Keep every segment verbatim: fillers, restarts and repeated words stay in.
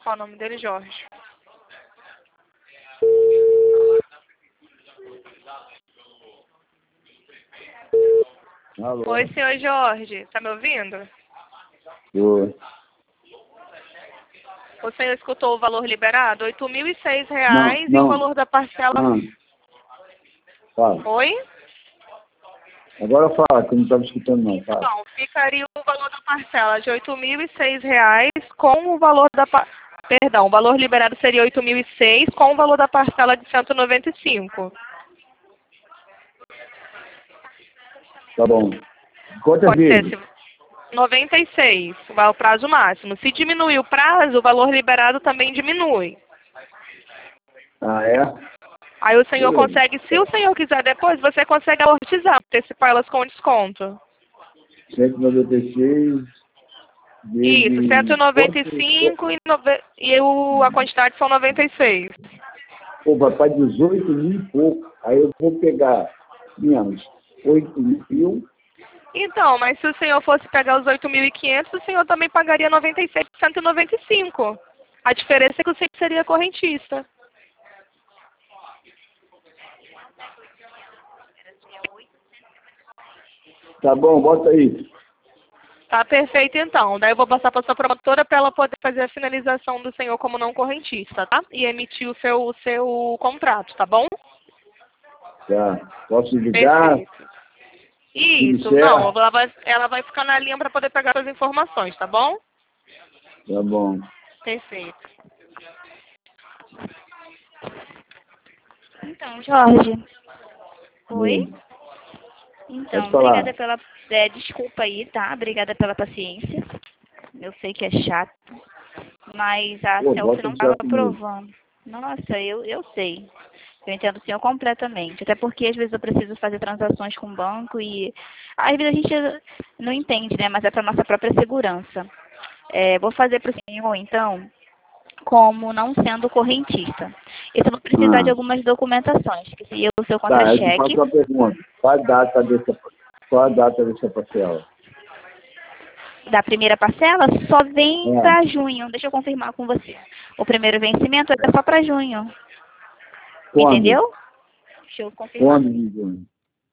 Qual o nome dele? Jorge. Alô? Oi, senhor Jorge. Tá me ouvindo? Oi. O senhor escutou o valor liberado? oito mil e seis Não, reais e não. o valor da parcela... Não. Fala. Oi? Agora fala, que eu não estava escutando não. Fala. Então, ficaria o valor da parcela de oito mil e seis reais com o valor da... Pa... Perdão, o valor liberado seria oito mil e seis com o valor da parcela de cento e noventa e cinco. Tá bom. Quantas Pode ser vezes? se- noventa e seis, vai o prazo máximo. Se diminuir o prazo, o valor liberado também diminui. Ah, é? Aí o senhor Beleza. consegue, se o senhor quiser depois, você consegue amortizar, antecipar elas com desconto. cento e noventa e seis Isso, vezes... cento e noventa e Quanto? cinco e, nove... e o... a quantidade são noventa e seis. Pô, vai para dezoito mil e pouco. Aí eu vou pegar menos oito mil. Então, mas se o senhor fosse pegar os oito mil e quinhentos, o senhor também pagaria noventa e sete por cento e noventa e cinco. A diferença é que o senhor seria correntista. Tá bom, bota aí. Tá perfeito, então. Daí eu vou passar para sua promotora para ela poder fazer a finalização do senhor como não correntista, tá? E emitir o seu, o seu contrato, tá bom? Tá. Posso ligar? Perfeito. Isso, Tudo não, certo? ela vai, ela vai ficar na linha para poder pegar as informações, tá bom? Tá bom. Perfeito. Então, Jorge. Oi? Hum. Então, Pode falar. obrigada pela... É, desculpa aí, tá? Obrigada pela paciência. Eu sei que é chato. Mas a Pô, Celso bota não no estava chat comigo. aprovando. Nossa, eu, eu sei. Eu entendo o senhor completamente. Até porque às vezes eu preciso fazer transações com o banco e às vezes a gente não entende, né? Mas é para nossa própria segurança. É, vou fazer para o senhor, então, como não sendo correntista. Eu só vou precisar de Ah. algumas documentações, que seria o seu Tá, eu te contra-cheque. faço uma pergunta. Qual a data dessa, qual a data dessa parcela? Da primeira parcela só vem É. para junho. Deixa eu confirmar com você. O primeiro vencimento é só para junho. Quando? Entendeu? Deixa eu confirmar. Quando de junho?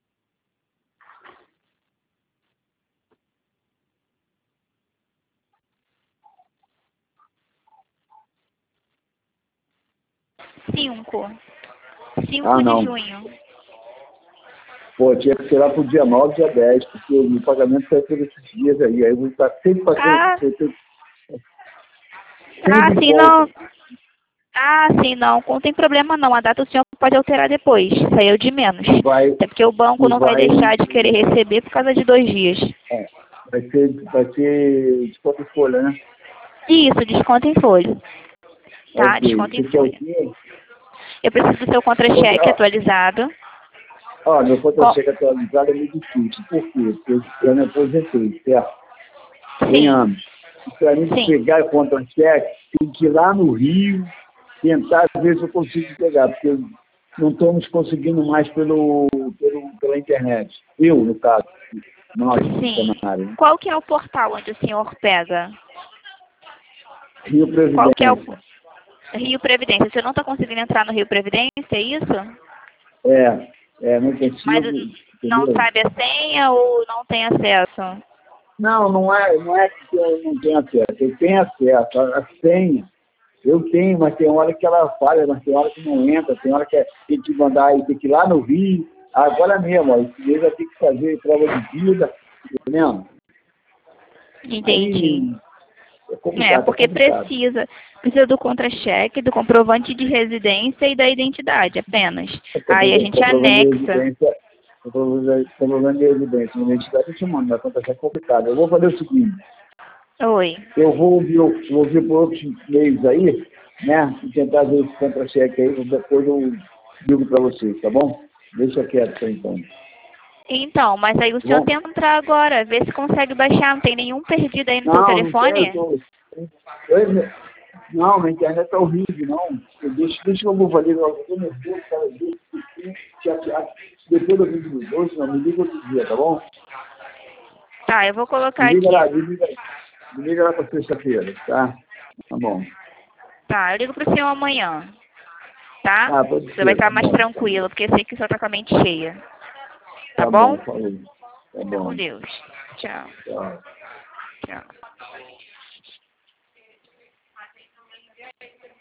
Cinco. Cinco Ah, de não. junho. Pô, tinha que ser lá pro dia nove, dia dez, porque o meu pagamento sai por esses dias aí. Aí eu vou estar sempre Ah, passando. ah, Sempre sim, volta. não. Ah, sim, não. Não tem problema não. A data o senhor pode alterar depois. Saiu de menos. Vai, Até porque o banco e não vai vai, deixar de querer receber por causa de dois dias. é, vai ser, vai ser desconto em folha, né? Isso, desconto em folha. Tá? Ok. Desconto em Você quer o folha. quê? Eu preciso do seu contra-cheque Ó, atualizado. ó, meu Com... contra-cheque atualizado é meio difícil. Por quê? Porque eu me aposentei, certo? Tem Sim, anos. E para mim sim. pegar o contra-cheque, tem que ir lá no Rio, tentar ver se eu consigo pegar, porque eu não estamos conseguindo mais pelo, pelo, pela internet. Eu, no caso, nós, Sim. funcionários, né? Qual que é o portal onde o senhor pega? Rio Qual que é o Previdência. Rio Previdência? Você não está conseguindo entrar no Rio Previdência, é isso? É, é, não Mas consigo, não entendeu? sabe a senha ou não tem acesso? Não, não é, não é que eu não tenho acesso. Eu tenho acesso. A, a senha, eu tenho, mas tem hora que ela falha, mas tem hora que não entra, tem hora que é- tem que mandar, tem que ir lá no Rio. Agora mesmo, ó, esse mês vai ter que fazer prova de vida, entendeu? Entendi. Aí é É, complicado, porque é complicado. precisa. Precisa do contra-cheque, do comprovante de residência e da identidade apenas. É Aí a compro- gente comprovando de anexa. residência, comprovando comprovando de residência, minha identidade eu te mando, mas acontece é complicado. Eu vou fazer o seguinte, Oi. eu vou ouvir, vou ouvir por outros meios aí, né? E tentar ver esse contra-cheque aí, depois eu digo para vocês, tá bom? Deixa quieto por enquanto. Então, mas aí o Tá senhor bom? tenta entrar agora, ver se consegue baixar. Não tem nenhum perdido aí no seu Não, não tem, telefone? eu tô... eu- não, na internet tá horrível, não. Eu deixa, deixa eu vou fazer, eu tô nervoso, cara, eu deixo, chateado. Depois eu vim dos dois, não, me liga outro dia, tá bom? Tá, eu vou Me colocar liga aqui. lá, me liga, me liga lá pra sexta-feira, tá? Tá bom. Tá, eu ligo pro senhor amanhã. Tá? Ah, pode Você ser, vai estar tá mais bom. tranquilo, porque eu sei que o senhor tá com a mente cheia. Tá, Tá bom? bom, falou. Tá Fica com bom. Deus. Tchau. Tchau. Tchau.